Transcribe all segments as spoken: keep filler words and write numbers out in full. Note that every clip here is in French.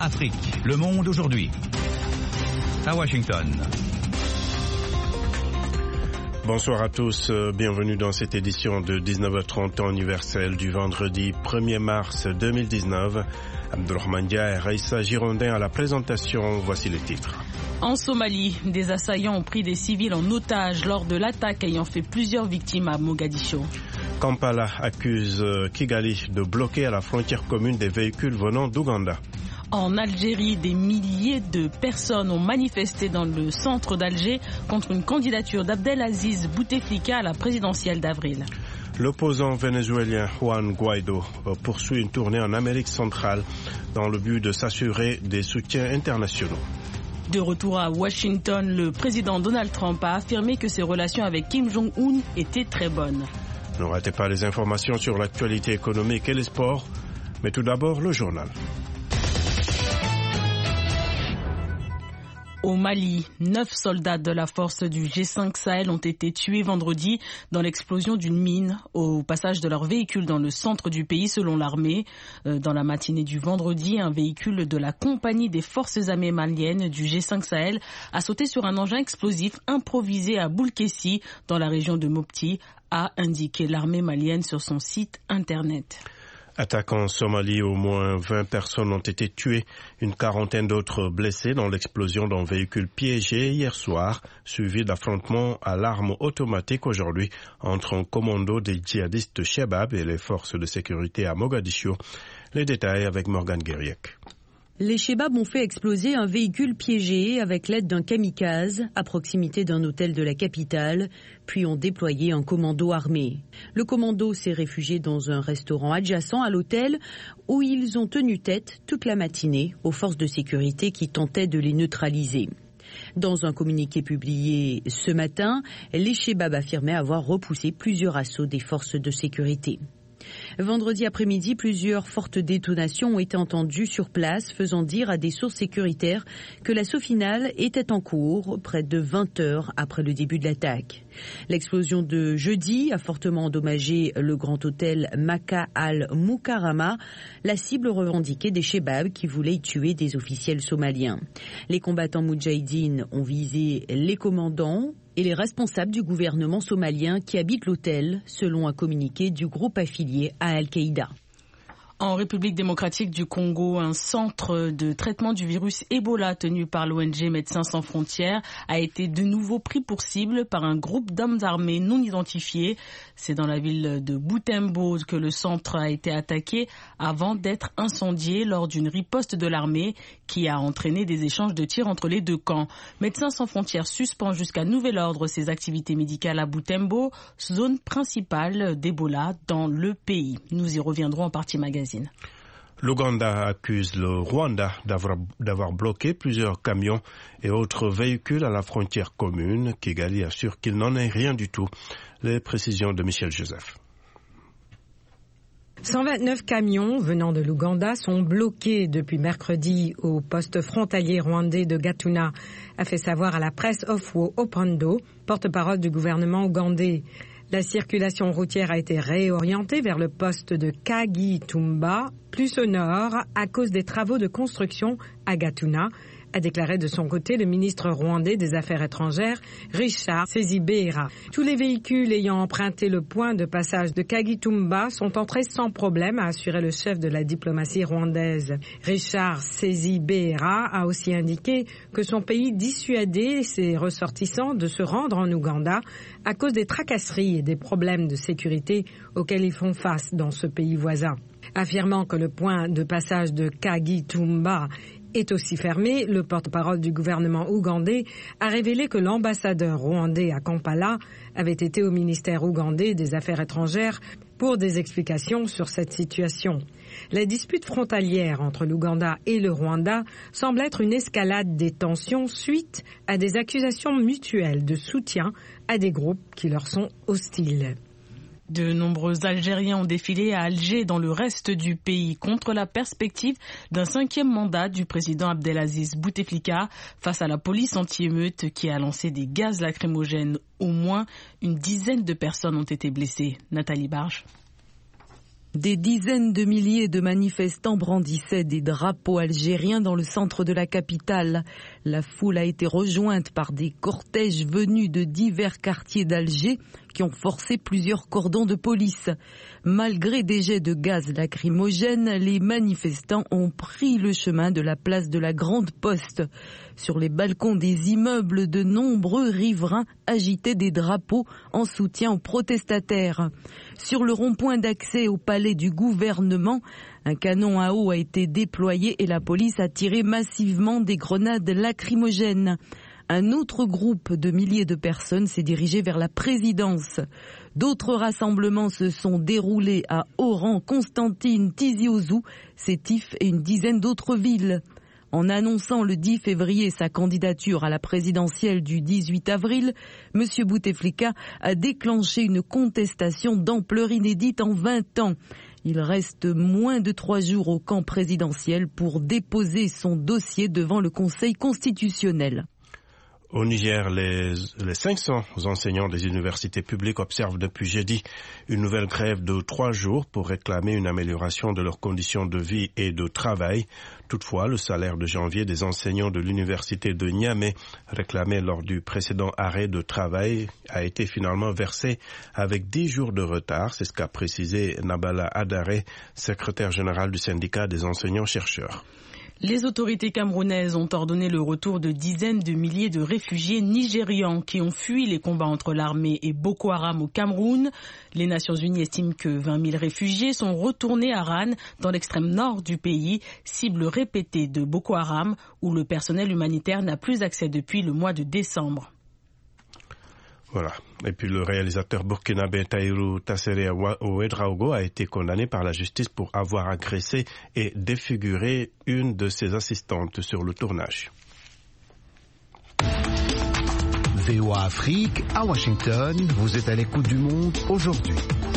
Afrique, le monde aujourd'hui. À Washington. Bonsoir à tous, bienvenue dans cette édition de dix-neuf heures trente temps universel du vendredi premier mars deux mille dix-neuf. Abdourahmane Dia et Raissa Girondin à la présentation, voici les titres. En Somalie, des assaillants ont pris des civils en otage lors de l'attaque ayant fait plusieurs victimes à Mogadiscio. Kampala accuse Kigali de bloquer à la frontière commune des véhicules venant d'Ouganda. En Algérie, des milliers de personnes ont manifesté dans le centre d'Alger contre une candidature d'Abdelaziz Bouteflika à la présidentielle d'avril. L'opposant vénézuélien Juan Guaido poursuit une tournée en Amérique centrale dans le but de s'assurer des soutiens internationaux. De retour à Washington, le président Donald Trump a affirmé que ses relations avec Kim Jong-un étaient très bonnes. Ne ratez pas les informations sur l'actualité économique et les sports, mais tout d'abord le journal. Au Mali, neuf soldats de la force du G cinq Sahel ont été tués vendredi dans l'explosion d'une mine au passage de leur véhicule dans le centre du pays selon l'armée. Dans la matinée du vendredi, un véhicule de la compagnie des forces armées maliennes du G cinq Sahel a sauté sur un engin explosif improvisé à Boulkessi dans la région de Mopti, a indiqué l'armée malienne sur son site internet. Attaque en Somalie, au moins vingt personnes ont été tuées, une quarantaine d'autres blessées dans l'explosion d'un véhicule piégé hier soir, suivi d'affrontements à l'arme automatique aujourd'hui entre un commando des djihadistes Chebab et les forces de sécurité à Mogadiscio. Les détails avec Morgane Guériec. Les Chebab ont fait exploser un véhicule piégé avec l'aide d'un kamikaze à proximité d'un hôtel de la capitale, puis ont déployé un commando armé. Le commando s'est réfugié dans un restaurant adjacent à l'hôtel où ils ont tenu tête toute la matinée aux forces de sécurité qui tentaient de les neutraliser. Dans un communiqué publié ce matin, les Chebab affirmaient avoir repoussé plusieurs assauts des forces de sécurité. Vendredi après-midi, plusieurs fortes détonations ont été entendues sur place, faisant dire à des sources sécuritaires que l'assaut final était en cours près de vingt heures après le début de l'attaque. L'explosion de jeudi a fortement endommagé le grand hôtel Maka al-Mukarrama, la cible revendiquée des Chebab qui voulaient y tuer des officiels somaliens. Les combattants moudjahidines ont visé les commandants et les responsables du gouvernement somalien qui habitent l'hôtel, selon un communiqué du groupe affilié à Al-Qaïda. En République démocratique du Congo, un centre de traitement du virus Ebola tenu par l'O N G Médecins sans frontières a été de nouveau pris pour cible par un groupe d'hommes armés non identifiés. C'est dans la ville de Butembo que le centre a été attaqué avant d'être incendié lors d'une riposte de l'armée qui a entraîné des échanges de tirs entre les deux camps. Médecins sans frontières suspend jusqu'à nouvel ordre ses activités médicales à Butembo, zone principale d'Ebola dans le pays. Nous y reviendrons en partie magazine. L'Ouganda accuse le Rwanda d'avoir, d'avoir bloqué plusieurs camions et autres véhicules à la frontière commune. Kigali assure qu'il n'en est rien du tout. Les précisions de Michel Joseph. cent vingt-neuf camions venant de l'Ouganda sont bloqués depuis mercredi au poste frontalier rwandais de Gatuna, a fait savoir à la presse Ofwo Opondo, porte-parole du gouvernement ougandais. La circulation routière a été réorientée vers le poste de Kagitumba, plus au nord, à cause des travaux de construction à Gatuna, a déclaré de son côté le ministre rwandais des Affaires étrangères, Richard Sezibera. Tous les véhicules ayant emprunté le point de passage de Kagitumba sont entrés sans problème, a assuré le chef de la diplomatie rwandaise. Richard Sezibera a aussi indiqué que son pays dissuadait ses ressortissants de se rendre en Ouganda à cause des tracasseries et des problèmes de sécurité auxquels ils font face dans ce pays voisin. Affirmant que le point de passage de Kagitumba est aussi fermé, le porte-parole du gouvernement ougandais a révélé que l'ambassadeur rwandais à Kampala avait été au ministère ougandais des Affaires étrangères pour des explications sur cette situation. La dispute frontalière entre l'Ouganda et le Rwanda semble être une escalade des tensions suite à des accusations mutuelles de soutien à des groupes qui leur sont hostiles. De nombreux Algériens ont défilé à Alger dans le reste du pays contre la perspective d'un cinquième mandat du président Abdelaziz Bouteflika face à la police anti-émeute qui a lancé des gaz lacrymogènes. Au moins une dizaine de personnes ont été blessées. Nathalie Barge. Des dizaines de milliers de manifestants brandissaient des drapeaux algériens dans le centre de la capitale. La foule a été rejointe par des cortèges venus de divers quartiers d'Alger qui ont forcé plusieurs cordons de police. Malgré des jets de gaz lacrymogène, les manifestants ont pris le chemin de la place de la Grande Poste. Sur les balcons des immeubles, de nombreux riverains agitaient des drapeaux en soutien aux protestataires. Sur le rond-point d'accès au palais du gouvernement, un canon à eau a été déployé et la police a tiré massivement des grenades lacrymogènes. Un autre groupe de milliers de personnes s'est dirigé vers la présidence. D'autres rassemblements se sont déroulés à Oran, Constantine, Tizi Ouzou, Sétif et une dizaine d'autres villes. En annonçant le dix février sa candidature à la présidentielle du dix-huit avril, M. Bouteflika a déclenché une contestation d'ampleur inédite en vingt ans. Il reste moins de trois jours au camp présidentiel pour déposer son dossier devant le Conseil constitutionnel. Au Niger, les, les cinq cents enseignants des universités publiques observent depuis jeudi une nouvelle grève de trois jours pour réclamer une amélioration de leurs conditions de vie et de travail. Toutefois, le salaire de janvier des enseignants de l'université de Niamey, réclamé lors du précédent arrêt de travail, a été finalement versé avec dix jours de retard. C'est ce qu'a précisé Nabala Adare, secrétaire général du syndicat des enseignants-chercheurs. Les autorités camerounaises ont ordonné le retour de dizaines de milliers de réfugiés nigérians qui ont fui les combats entre l'armée et Boko Haram au Cameroun. Les Nations Unies estiment que vingt mille réfugiés sont retournés à Ran, dans l'extrême nord du pays, cible répétée de Boko Haram, où le personnel humanitaire n'a plus accès depuis le mois de décembre. Voilà. Et puis le réalisateur burkinabé Tahirou Tassere Ouedraogo a été condamné par la justice pour avoir agressé et défiguré une de ses assistantes sur le tournage. V O A Afrique, à Washington, vous êtes à l'écoute du monde aujourd'hui.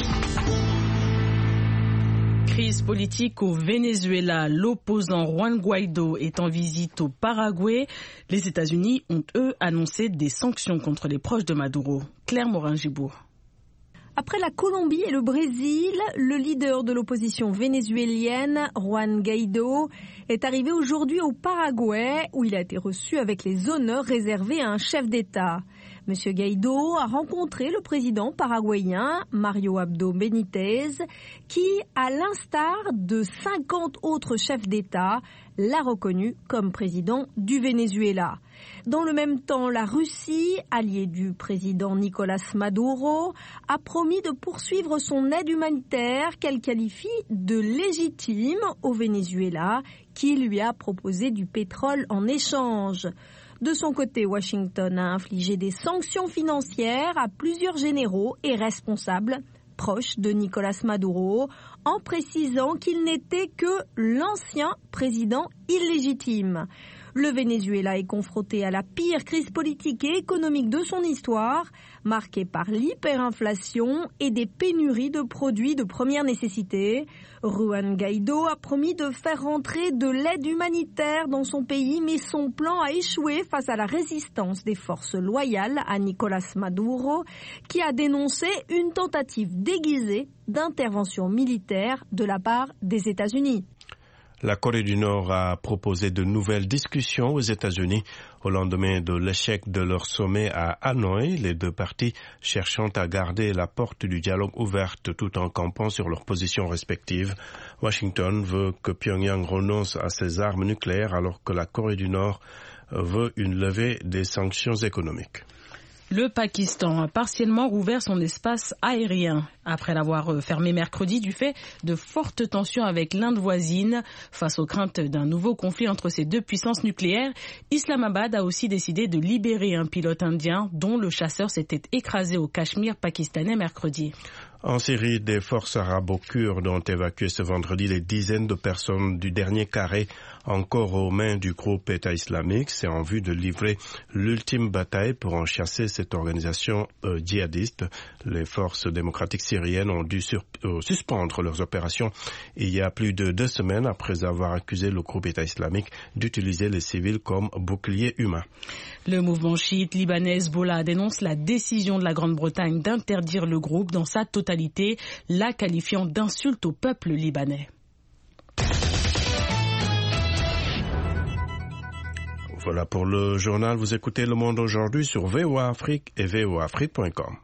Crise politique au Venezuela. L'opposant Juan Guaido est en visite au Paraguay. Les États-Unis ont, eux, annoncé des sanctions contre les proches de Maduro. Claire Morin-Gibour. Après la Colombie et le Brésil, le leader de l'opposition vénézuélienne, Juan Guaido, est arrivé aujourd'hui au Paraguay où il a été reçu avec les honneurs réservés à un chef d'État. Monsieur Guaido a rencontré le président paraguayen Mario Abdo Benítez qui, à l'instar de cinquante autres chefs d'État, l'a reconnu comme président du Venezuela. Dans le même temps, la Russie, alliée du président Nicolás Maduro, a promis de poursuivre son aide humanitaire qu'elle qualifie de légitime au Venezuela, qui lui a proposé du pétrole en échange. De son côté, Washington a infligé des sanctions financières à plusieurs généraux et responsables proches de Nicolás Maduro, en précisant qu'il n'était que l'ancien président illégitime. Le Venezuela est confronté à la pire crise politique et économique de son histoire, marquée par l'hyperinflation et des pénuries de produits de première nécessité. Juan Guaido a promis de faire rentrer de l'aide humanitaire dans son pays, mais son plan a échoué face à la résistance des forces loyales à Nicolás Maduro, qui a dénoncé une tentative déguisée d'intervention militaire de la part des États-Unis. La Corée du Nord a proposé de nouvelles discussions aux États-Unis au lendemain de l'échec de leur sommet à Hanoï, les deux parties cherchant à garder la porte du dialogue ouverte tout en campant sur leurs positions respectives. Washington veut que Pyongyang renonce à ses armes nucléaires alors que la Corée du Nord veut une levée des sanctions économiques. Le Pakistan a partiellement rouvert son espace aérien après l'avoir fermé mercredi du fait de fortes tensions avec l'Inde voisine. Face aux craintes d'un nouveau conflit entre ces deux puissances nucléaires, Islamabad a aussi décidé de libérer un pilote indien dont le chasseur s'était écrasé au Cachemire pakistanais mercredi. En Syrie, des forces arabo-kurdes ont évacué ce vendredi les dizaines de personnes du dernier carré encore aux mains du groupe État islamique. C'est en vue de livrer l'ultime bataille pour en chasser cette organisation euh, djihadiste. Les forces démocratiques syriennes ont dû sur, euh, suspendre leurs opérations il y a plus de deux semaines après avoir accusé le groupe État islamique d'utiliser les civils comme boucliers humains. Le mouvement chiite libanais Hezbollah dénonce la décision de la Grande-Bretagne d'interdire le groupe dans sa totalité, la qualifiant d'insulte au peuple libanais. Voilà pour le journal. Vous écoutez Le Monde aujourd'hui sur V O A Afrique et V O A Afrique point com.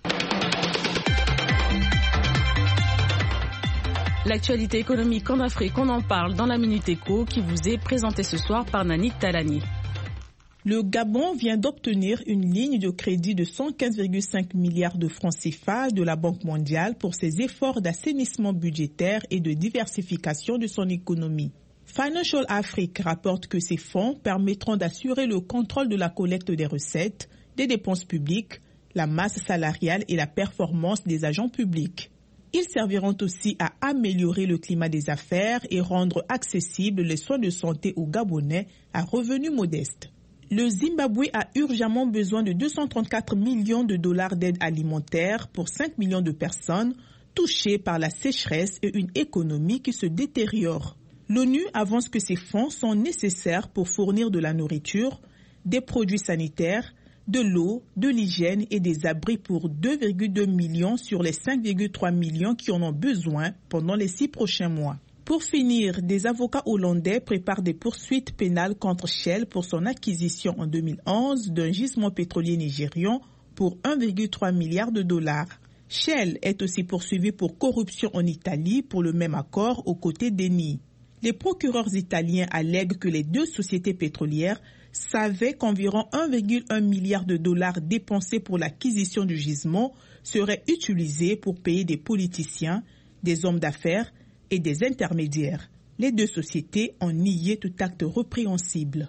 L'actualité économique en Afrique, on en parle dans la Minute Éco qui vous est présentée ce soir par Nani Talani. Le Gabon vient d'obtenir une ligne de crédit de cent quinze virgule cinq milliards de francs C F A de la Banque mondiale pour ses efforts d'assainissement budgétaire et de diversification de son économie. Financial Afrique rapporte que ces fonds permettront d'assurer le contrôle de la collecte des recettes, des dépenses publiques, la masse salariale et la performance des agents publics. Ils serviront aussi à améliorer le climat des affaires et rendre accessibles les soins de santé aux Gabonais à revenus modestes. Le Zimbabwe a urgemment besoin de deux cent trente-quatre millions de dollars d'aide alimentaire pour cinq millions de personnes touchées par la sécheresse et une économie qui se détériore. L'ONU avance que ces fonds sont nécessaires pour fournir de la nourriture, des produits sanitaires, de l'eau, de l'hygiène et des abris pour deux virgule deux millions sur les cinq virgule trois millions qui en ont besoin pendant les six prochains mois. Pour finir, des avocats hollandais préparent des poursuites pénales contre Shell pour son acquisition en deux mille onze d'un gisement pétrolier nigérian pour un virgule trois milliard de dollars. Shell est aussi poursuivi pour corruption en Italie pour le même accord aux côtés d'Eni. Les procureurs italiens allèguent que les deux sociétés pétrolières savaient qu'environ un virgule un milliard de dollars dépensés pour l'acquisition du gisement seraient utilisés pour payer des politiciens, des hommes d'affaires et des intermédiaires. Les deux sociétés ont nié tout acte répréhensible.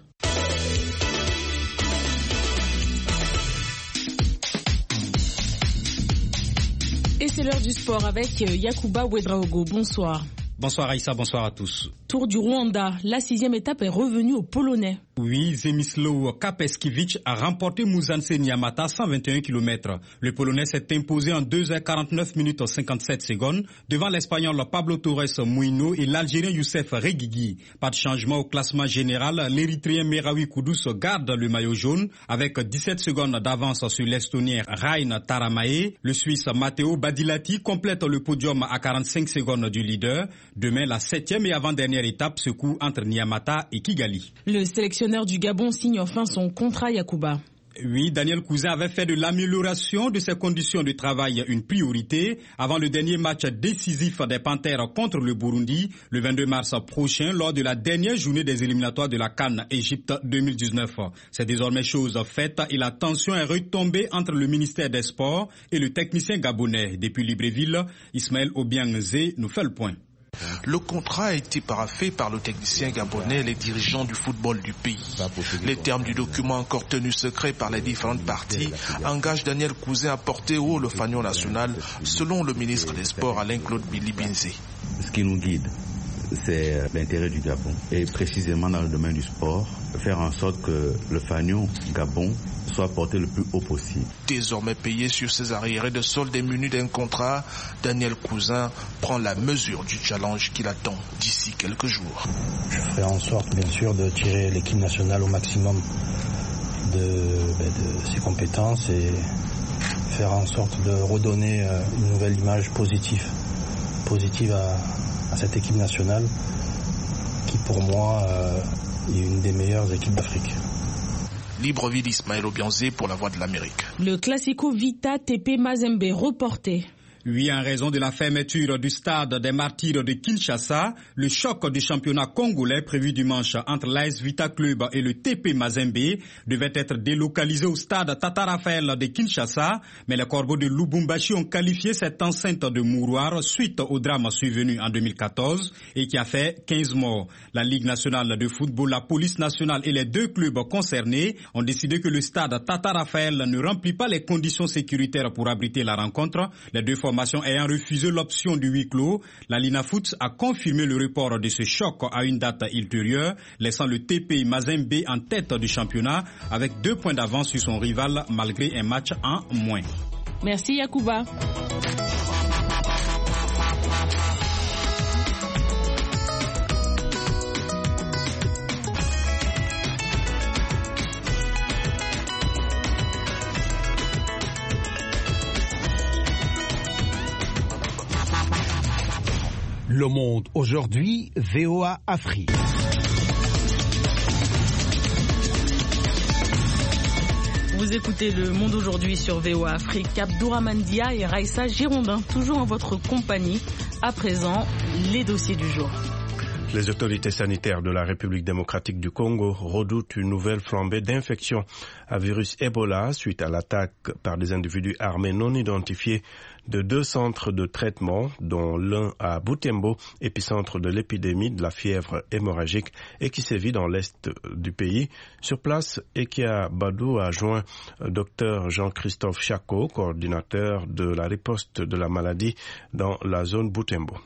Et c'est l'heure du sport avec Yacouba Ouedraogo. Bonsoir. Bonsoir Aïssa, bonsoir à tous. Tour du Rwanda, la sixième étape est revenue aux Polonais. Oui, Zemislaw Kapeskiewicz a remporté Muzanse Nyamata cent vingt et un kilomètres. Le Polonais s'est imposé en deux heures quarante-neuf minutes cinquante-sept secondes devant l'Espagnol Pablo Torres Mouino et l'Algérien Youssef Reguigui. Pas de changement au classement général, l'Érythréen Merawi Kudus garde le maillot jaune avec dix-sept secondes d'avance sur l'Estonien Rain Taramae. Le Suisse Matteo Badilati complète le podium à quarante-cinq secondes du leader. Demain, la septième et avant-dernière étape se court entre Nyamata et Kigali. Le sélectionneur du Gabon signe enfin son contrat, Yacouba. Oui, Daniel Cousin avait fait de l'amélioration de ses conditions de travail une priorité avant le dernier match décisif des Panthères contre le Burundi le vingt-deux mars prochain lors de la dernière journée des éliminatoires de la CAN Égypte deux mille dix-neuf. C'est désormais chose faite et la tension est retombée entre le ministère des Sports et le technicien gabonais. Depuis Libreville, Ismaël Obiangze nous fait le point. Le contrat a été paraphé par le technicien gabonais et les dirigeants du football du pays. Les termes du document, encore tenus secrets par les différentes parties, engagent Daniel Cousin à porter haut le fanion national, selon le ministre des Sports Alain-Claude Billy Binzé. Ce qui nous guide, c'est l'intérêt du Gabon. Et précisément dans le domaine du sport, faire en sorte que le fanion Gabon soit porté le plus haut possible. Désormais payé sur ses arriérés de solde et muni d'un contrat, Daniel Cousin prend la mesure du challenge qu'il attend d'ici quelques jours. Je ferai en sorte, bien sûr, de tirer l'équipe nationale au maximum de, ben, de ses compétences et faire en sorte de redonner une nouvelle image positive, positive à, à cette équipe nationale qui, pour moi, est une des meilleures équipes d'Afrique. Libreville, Ismaël Obiangze pour la Voix de l'Amérique. Le Classico Vita T P Mazembe reporté. Oui, en raison de la fermeture du stade des Martyrs de Kinshasa, le choc du championnat congolais prévu dimanche entre l'A S Vita Club et le T P Mazembe devait être délocalisé au stade Tata Raphaël de Kinshasa, mais les Corbeaux de Lubumbashi ont qualifié cette enceinte de mouroir suite au drame survenu en deux mille quatorze et qui a fait quinze morts. La Ligue nationale de football, la police nationale et les deux clubs concernés ont décidé que le stade Tata Raphaël ne remplit pas les conditions sécuritaires pour abriter la rencontre. Les deux formations formation ayant refusé l'option du huis clos, la Linafoot a confirmé le report de ce choc à une date ultérieure, laissant le T P I Mazembe en tête du championnat avec deux points d'avance sur son rival malgré un match en moins. Merci Yacouba. Le Monde aujourd'hui, V O A Afrique. Vous écoutez Le Monde aujourd'hui sur V O A Afrique. Abdourahmane Dia et Raïssa Girondin, toujours en votre compagnie. À présent, les dossiers du jour. Les autorités sanitaires de la République démocratique du Congo redoutent une nouvelle flambée d'infection à virus Ebola suite à l'attaque par des individus armés non identifiés de deux centres de traitement, dont l'un à Butembo, épicentre de l'épidémie de la fièvre hémorragique et qui sévit dans l'est du pays. Sur place, Ekia Badou a joint Dr Jean-Christophe Chako, coordinateur de la riposte de la maladie dans la zone Butembo.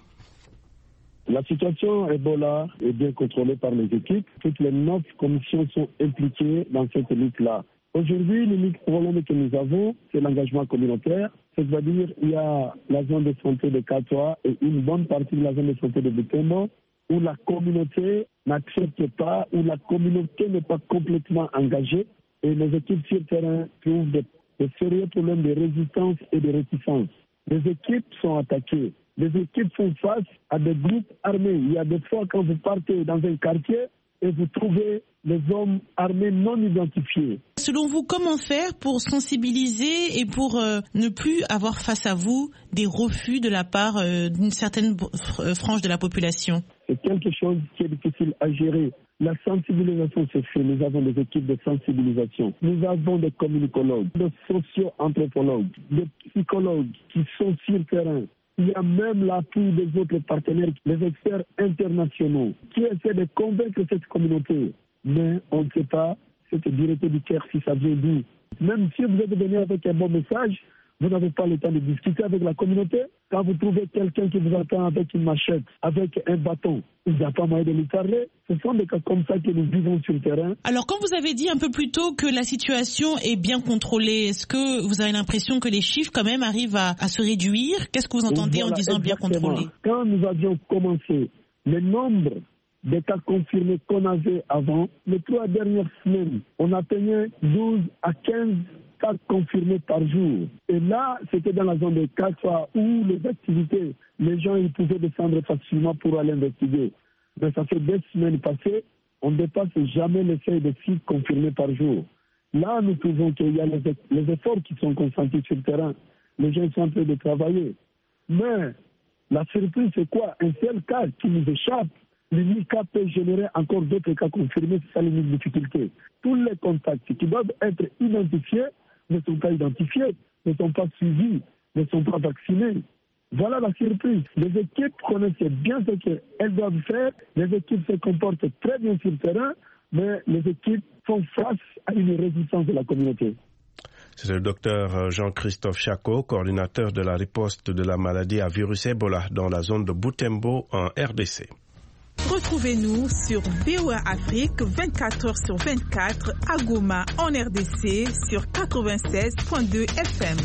La situation Ebola est bien contrôlée par les équipes. Toutes les neuf commissions sont impliquées dans cette lutte-là. Aujourd'hui, l'unique problème que nous avons, c'est l'engagement communautaire. C'est-à-dire il y a la zone de santé de Katoa et une bonne partie de la zone de santé de Butembo où la communauté n'accepte pas, où la communauté n'est pas complètement engagée et les équipes sur le terrain trouvent de, de sérieux problèmes de résistance et de réticence. Les équipes sont attaquées. Les équipes font face à des groupes armés. Il y a des fois quand vous partez dans un quartier et vous trouvez les hommes armés non identifiés. Selon vous, comment faire pour sensibiliser et pour euh, ne plus avoir face à vous des refus de la part euh, d'une certaine euh, frange de la population? C'est quelque chose qui est difficile à gérer. La sensibilisation se fait. Nous avons des équipes de sensibilisation. Nous avons des communicologues, des socio-anthropologues, des psychologues qui sont sur le terrain. Il y a même l'appui des autres partenaires, les experts internationaux, qui essaient de convaincre cette communauté. Mais on ne sait pas cette dureté du cœur si ça vient d'où. Même si vous êtes venu avec un bon message, vous n'avez pas le temps de discuter avec la communauté. Quand vous trouvez quelqu'un qui vous attend avec une machette, avec un bâton, il n'y a pas moyen de lui parler. Ce sont des cas comme ça que nous vivons sur le terrain. Alors, quand vous avez dit un peu plus tôt que la situation est bien contrôlée, est-ce que vous avez l'impression que les chiffres quand même arrivent à, à se réduire? Qu'est-ce que vous entendez voilà, en disant exactement. Bien contrôlé? Quand nous avions commencé, le nombre des cas confirmés qu'on avait avant, les trois dernières semaines, on atteignait douze à quinze cas confirmés par jour. Et là, c'était dans la zone de Katoa où les activités, les gens ils pouvaient descendre facilement pour aller investiguer. Mais ça fait deux semaines passées, on ne dépasse jamais les seuils de six confirmés par jour. Là, nous trouvons qu'il y a les, les efforts qui sont consentis sur le terrain. Les gens sont en train de travailler. Mais la surprise, c'est quoi? Un seul cas qui nous échappe, l'unique cas peut générer encore d'autres cas confirmés, c'est ça l'unique difficulté. Tous les contacts qui doivent être identifiés ne sont pas identifiés, ne sont pas suivis, ne sont pas vaccinés. Voilà la surprise. Les équipes connaissaient bien ce qu'elles doivent faire, les équipes se comportent très bien sur le terrain, mais les équipes font face à une résistance de la communauté. C'est le docteur Jean-Christophe Chako, coordinateur de la riposte de la maladie à virus Ebola dans la zone de Butembo en R D C. Retrouvez-nous sur V O A Afrique vingt-quatre heures sur vingt-quatre à Goma en R D C sur quatre-vingt-seize virgule deux F M.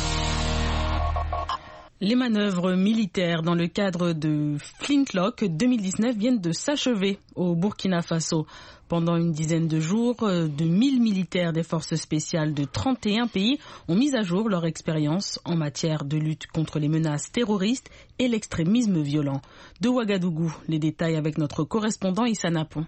Les manœuvres militaires dans le cadre de Flintlock deux mille dix-neuf viennent de s'achever au Burkina Faso. Pendant une dizaine de jours, de mille militaires des forces spéciales de trente et un pays ont mis à jour leur expérience en matière de lutte contre les menaces terroristes et l'extrémisme violent. De Ouagadougou, les détails avec notre correspondant Issa Napon.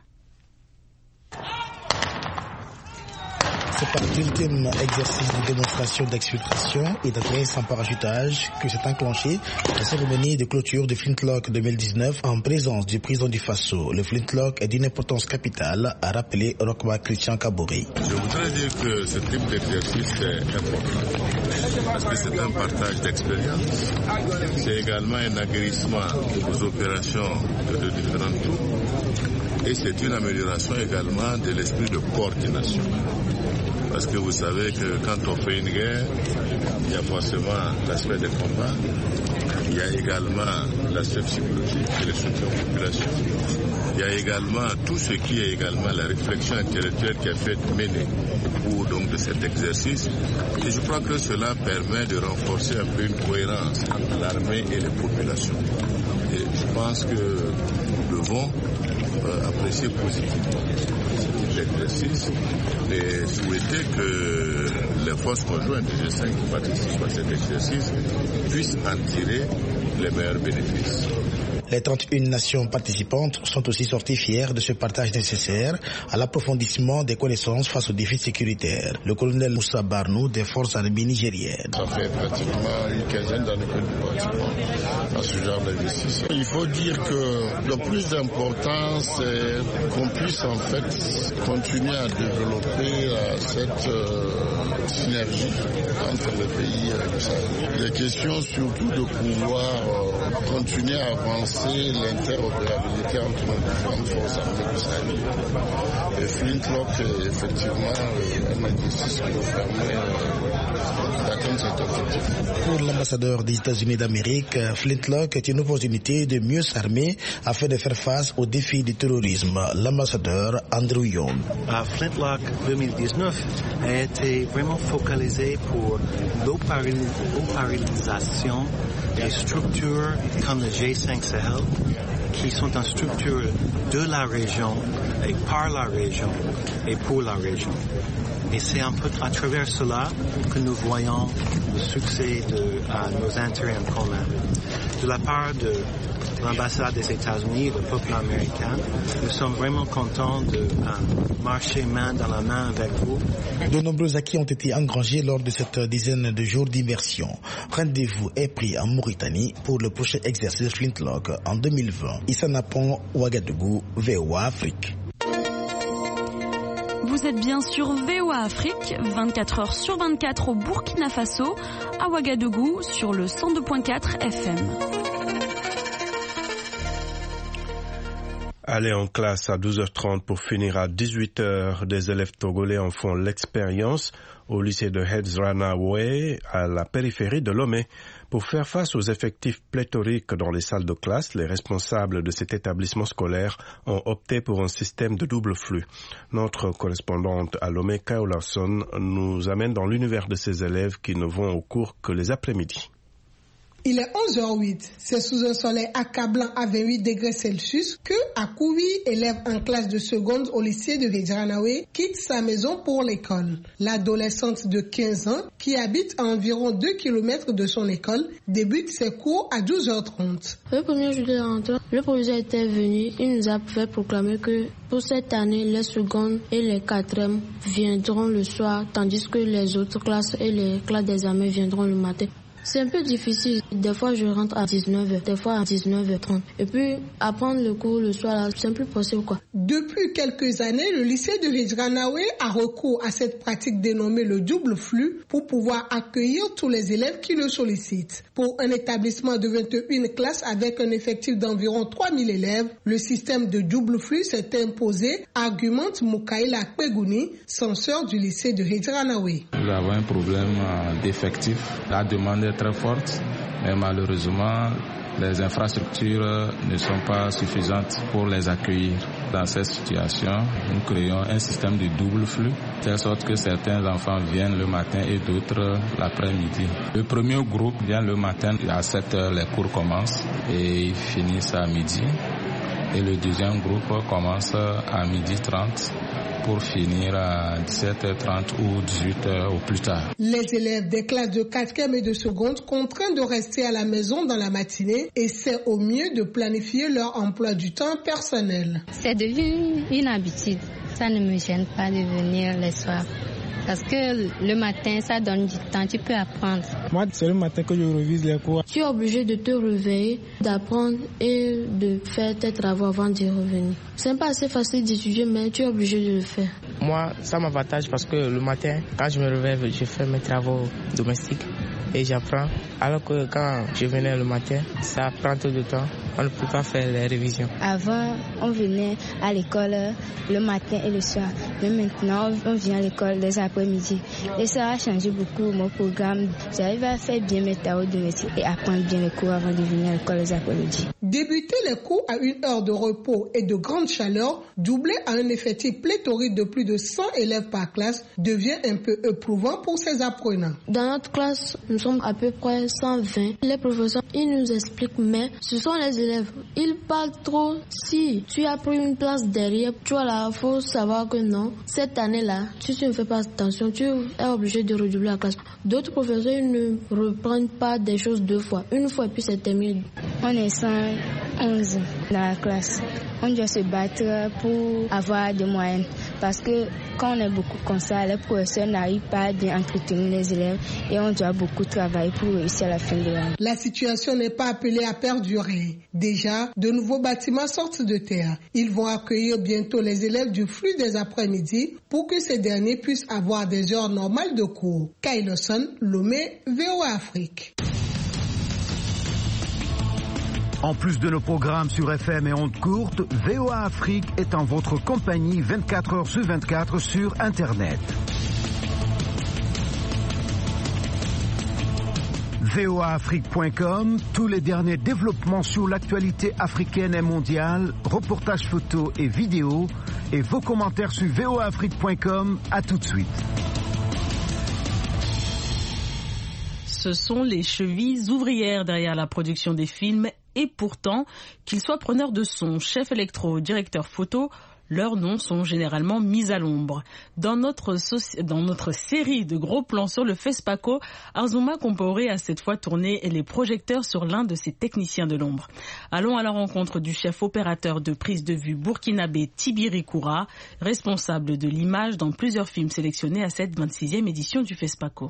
C'est par l'ultime exercice de démonstration d'exfiltration et d'atterrissage sans parachutage que s'est enclenchée la cérémonie de clôture de Flintlock deux mille dix-neuf en présence du président du Faso. Le Flintlock est d'une importance capitale, a rappelé Rokba Christian Kaboré. Je voudrais dire que ce type d'exercice est important parce que c'est un partage d'expérience. C'est également un aguerrissement aux opérations de différents troupes et c'est une amélioration également de l'esprit de coordination. Parce que vous savez que quand on fait une guerre, Il y a forcément l'aspect des combats. Il y a également l'aspect psychologique et le soutien aux populations. Il y a également tout ce qui est également la réflexion intellectuelle qui a fait mener au cours donc de cet exercice. Et je crois que cela permet de renforcer un peu une cohérence entre l'armée et les populations. Et je pense que nous devons euh, apprécier positivement l'exercice et souhaiter que les forces conjointes du G cinq qui participent à cet exercice puissent en tirer les meilleurs bénéfices. Les trente et une nations participantes sont aussi sorties fières de ce partage nécessaire à l'approfondissement des connaissances face aux défis sécuritaires. Le colonel Moussa Barnou des forces armées nigériennes. Ça fait pratiquement une quinzaine d'années que nous participons à ce genre d'exercice. Il faut dire que le plus important, c'est qu'on puisse en fait continuer à développer euh, cette euh, synergie entre les pays euh, du Sahel. Les questions surtout de pouvoir euh, continuer à avancer l'interopérabilité entre nos différentes forces armées du Sahel. Et Flintlock est effectivement un exercice qui nous permet d'atteindre cet objectif. Pour l'ambassadeur des États-Unis d'Amérique, Flintlock est une opportunité de mieux s'armer afin de faire face aux défis du terrorisme. L'ambassadeur Andrew Young. Uh, Flintlock deux mille dix-neuf a été vraiment focalisé pour l'opéralisation des structures comme le G cinq Sahel, qui sont en structure de la région et par la région et pour la région. Et c'est un peu à travers cela que nous voyons le succès de uh, nos intérêts en commun. De la part de l'ambassade des États-Unis, le peuple américain, nous sommes vraiment contents de uh, marcher main dans la main avec vous. De nombreux acquis ont été engrangés lors de cette dizaine de jours d'immersion. Rendez-vous est pris en Mauritanie pour le prochain exercice Flintlock en deux mille vingt. Issa Napon, Ouagadougou, V O A Afrique. Vous êtes bien sur V O A Afrique, vingt-quatre heures sur vingt-quatre au Burkina Faso, à Ouagadougou sur le cent deux virgule quatre F M. Aller en classe à douze heures trente pour finir à dix-huit heures. Des élèves togolais en font l'expérience au lycée de Hedzranawe à la périphérie de Lomé. Pour faire face aux effectifs pléthoriques dans les salles de classe, les responsables de cet établissement scolaire ont opté pour un système de double flux. Notre correspondante à Lomé, Kao Larson, nous amène dans l'univers de ces élèves qui ne vont au cours que les après-midi. Il est onze heures huit. C'est sous un soleil accablant à vingt-huit degrés Celsius que Akoubi, élève en classe de seconde au lycée de Hedzranawe, quitte sa maison pour l'école. L'adolescente de quinze ans, qui habite à environ deux kilomètres de son école, débute ses cours à douze heures trente. Le premier jour de rentrée, le professeur était venu. Il nous a fait proclamer que pour cette année, les secondes et les quatrièmes viendront le soir, tandis que les autres classes et les classes d'examen viendront le matin. C'est un peu difficile. Des fois, je rentre à dix-neuf heures, des fois à dix-neuf heures trente. Et puis, apprendre le cours le soir, là, c'est un peu possible, quoi. Depuis quelques années, le lycée de Hedzranawe a recours à cette pratique dénommée le double flux pour pouvoir accueillir tous les élèves qui le sollicitent. Pour un établissement de vingt et une classes avec un effectif d'environ trois mille élèves, le système de double flux s'est imposé, argumente Moukaïla Kpegouni, censeur du lycée de Hedzranawe. Nous avons un problème d'effectifs. La demande est très forte, mais malheureusement, les infrastructures ne sont pas suffisantes pour les accueillir. Dans cette situation, nous créons un système de double flux, de telle sorte que certains enfants viennent le matin et d'autres l'après-midi. Le premier groupe vient le matin, à sept heures les cours commencent et ils finissent à midi. Et le deuxième groupe commence à midi trente pour finir à dix-sept heures trente ou dix-huit heures au plus tard. Les élèves des classes de quatrième et de seconde contraints de rester à la maison dans la matinée essaient au mieux de planifier leur emploi du temps personnel. C'est devenu une habitude. Ça ne me gêne pas de venir les soirs. Parce que le matin, ça donne du temps, tu peux apprendre. Moi, c'est le matin que je révise les cours. Tu es obligé de te réveiller, d'apprendre et de faire tes travaux avant d'y revenir. C'est pas assez facile d'étudier, mais tu es obligé de le faire. Moi, ça m'avantage parce que le matin, quand je me réveille, je fais mes travaux domestiques et j'apprends. Alors que quand je venais le matin, ça prend tout le temps. on ne peut pas faire les révisions. Avant, on venait à l'école le matin et le soir. Mais maintenant, on vient à l'école les après-midi. Et ça a changé beaucoup mon programme. J'arrive à faire bien mes travaux de métier et apprendre bien les cours avant de venir à l'école les après-midi. Débuter les cours à une heure de repos et de grande chaleur, doublé à un effectif pléthorique de plus de cent élèves par classe, devient un peu éprouvant pour ces apprenants. Dans notre classe, nous sommes à peu près cent vingt. Les professeurs, ils nous expliquent, mais ce sont les élèves. Ils parlent trop. Si tu as pris une place derrière, tu vois là, il faut savoir que non. Cette année-là, si tu ne fais pas attention, tu es obligé de redoubler la classe. D'autres professeurs, ils ne reprennent pas des choses deux fois. Une fois, puis c'est terminé. On est cent onze dans la classe. On doit se battre pour avoir des moyennes. Parce que quand on est beaucoup comme ça, les professeurs n'arrivent pas à bien entretenir les élèves et on doit beaucoup travailler pour réussir à la fin de l'année. La situation n'est pas appelée à perdurer. Déjà, de nouveaux bâtiments sortent de terre. Ils vont accueillir bientôt les élèves du flux des après-midi pour que ces derniers puissent avoir des heures normales de cours. Kailoson, Lomé, V O A Afrique. En plus de nos programmes sur F M et ondes courtes, V O A Afrique est en votre compagnie vingt-quatre heures sur vingt-quatre sur Internet. V O A Afrique point com, tous les derniers développements sur l'actualité africaine et mondiale, reportages photos et vidéos, et vos commentaires sur V O A Afrique point com. À tout de suite. Ce sont les chevilles ouvrières derrière la production des films. Et pourtant, qu'ils soient preneurs de son, chef électro, directeur photo, leurs noms sont généralement mis à l'ombre. Dans notre, soci... Dans notre série de gros plans sur le FESPACO, Azuma Compaoré a cette fois tourné les projecteurs sur l'un de ses techniciens de l'ombre. Allons à la rencontre du chef opérateur de prise de vue burkinabé Tibiri Koura, responsable de l'image dans plusieurs films sélectionnés à cette vingt-sixième édition du FESPACO.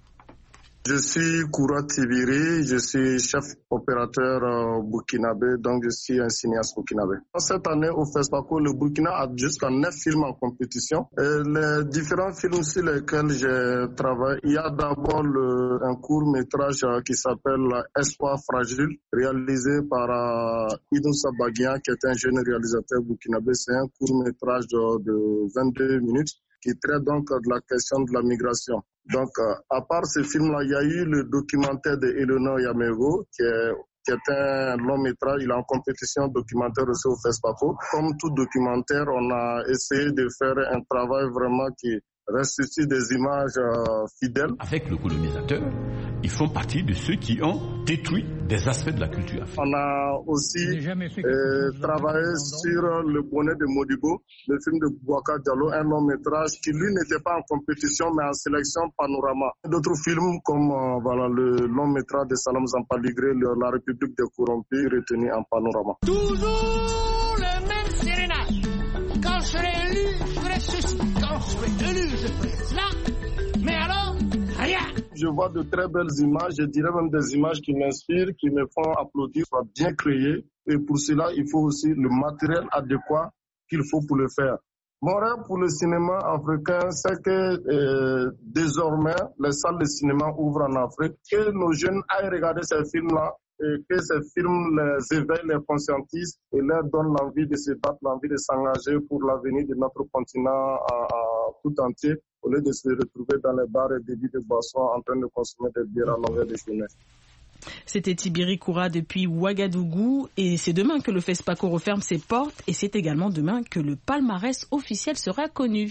Je suis Koura Tibiri, je suis chef opérateur euh, burkinabé, donc je suis un cinéaste burkinabé. Cette année au FESPACO, le Burkina a jusqu'à neuf films en compétition. Et les différents films sur lesquels j'ai travaillé, il y a d'abord le, un court-métrage euh, qui s'appelle Espoir fragile, réalisé par euh, Idoussa Baguian, qui est un jeune réalisateur burkinabé. C'est un court-métrage de, de vingt-deux minutes qui traite donc de la question de la migration. Donc, euh, à part ce film-là, il y a eu le documentaire de Eleanor Yamego, qui est, qui est un long métrage. Il est en compétition documentaire aussi au FESPACO. Comme tout documentaire, on a essayé de faire un travail vraiment qui restitue des images euh, fidèles. Avec le colonisateur, ils font partie de ceux qui ont détruit des aspects de la culture africaine. On a aussi euh, travaillé sur le bonnet de Modibo, le film de Boubacar Diallo, un long métrage qui lui n'était pas en compétition mais en sélection panorama. D'autres films comme euh, voilà, le long métrage de Salam Zampaligré, La République des corrompus, retenu en panorama. Toujours le même sérénage. Quand je serai élu, je ferai ceci. Quand je serai élu, je ferai cela. Mais alors, rien. Je vois de très belles images, je dirais même des images qui m'inspirent, qui me font applaudir, soient bien créées. Et pour cela, il faut aussi le matériel adéquat qu'il faut pour le faire. Mon rêve pour le cinéma africain, c'est que euh, désormais, les salles de cinéma ouvrent en Afrique, que nos jeunes aillent regarder ces films-là, et que ces films les éveillent, les conscientisent et leur donnent l'envie de se battre, l'envie de s'engager pour l'avenir de notre continent à, à tout entier, au lieu de se retrouver dans les bars et débits de boissons en train de consommer des bières à longueur de journée. C'était Tibiri Koura depuis Ouagadougou et c'est demain que le FESPACO referme ses portes et c'est également demain que le palmarès officiel sera connu.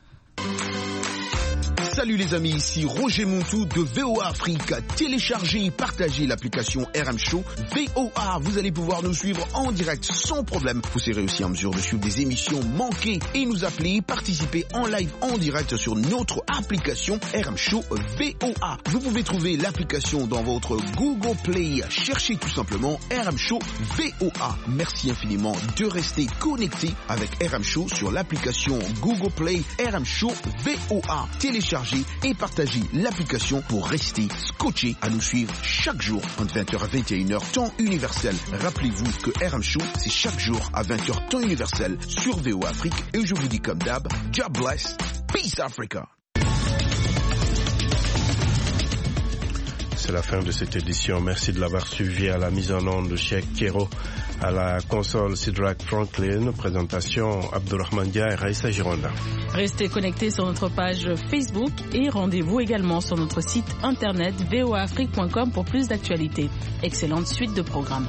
Salut les amis, ici Roger Montou de V O A Afrique. Téléchargez et partagez l'application R M Show V O A. Vous allez pouvoir nous suivre en direct sans problème. Vous serez aussi en mesure de suivre des émissions manquées et nous appeler, participer en live en direct sur notre application R M Show V O A. Vous pouvez trouver l'application dans votre Google Play. Cherchez tout simplement R M Show V O A. Merci infiniment de rester connecté avec R M Show sur l'application Google Play R M Show V O A. Téléchargez et partagez l'application pour rester scotché à nous suivre chaque jour entre vingt heures à vingt et une heures temps universel. Rappelez-vous que R M Show c'est chaque jour à vingt heures temps universel sur V O A Afrique et je vous dis comme d'hab, God bless, peace Africa. c'est la fin de cette édition. Merci de l'avoir suivi. À la mise en onde de Cheikh Kero, à la console Sidrak Franklin, présentation Abdurrahman Dia et Raissa Gironda. Restez connectés sur notre page Facebook et rendez-vous également sur notre site internet v o a afrique point com pour plus d'actualités. Excellente suite de programmes.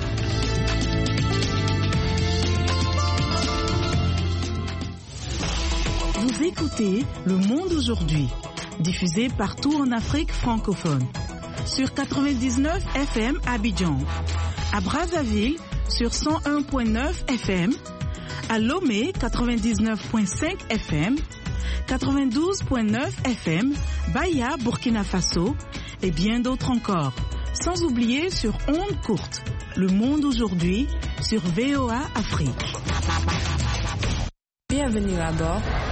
Vous écoutez Le Monde aujourd'hui, diffusé partout en Afrique francophone. Sur quatre-vingt-dix-neuf F M à Abidjan, à Brazzaville sur cent un point neuf F M, à Lomé quatre-vingt-dix-neuf point cinq F M, quatre-vingt-douze point neuf F M, Baya, Burkina Faso et bien d'autres encore. Sans oublier sur ondes courtes, Le Monde aujourd'hui sur V O A Afrique. Bienvenue à bord.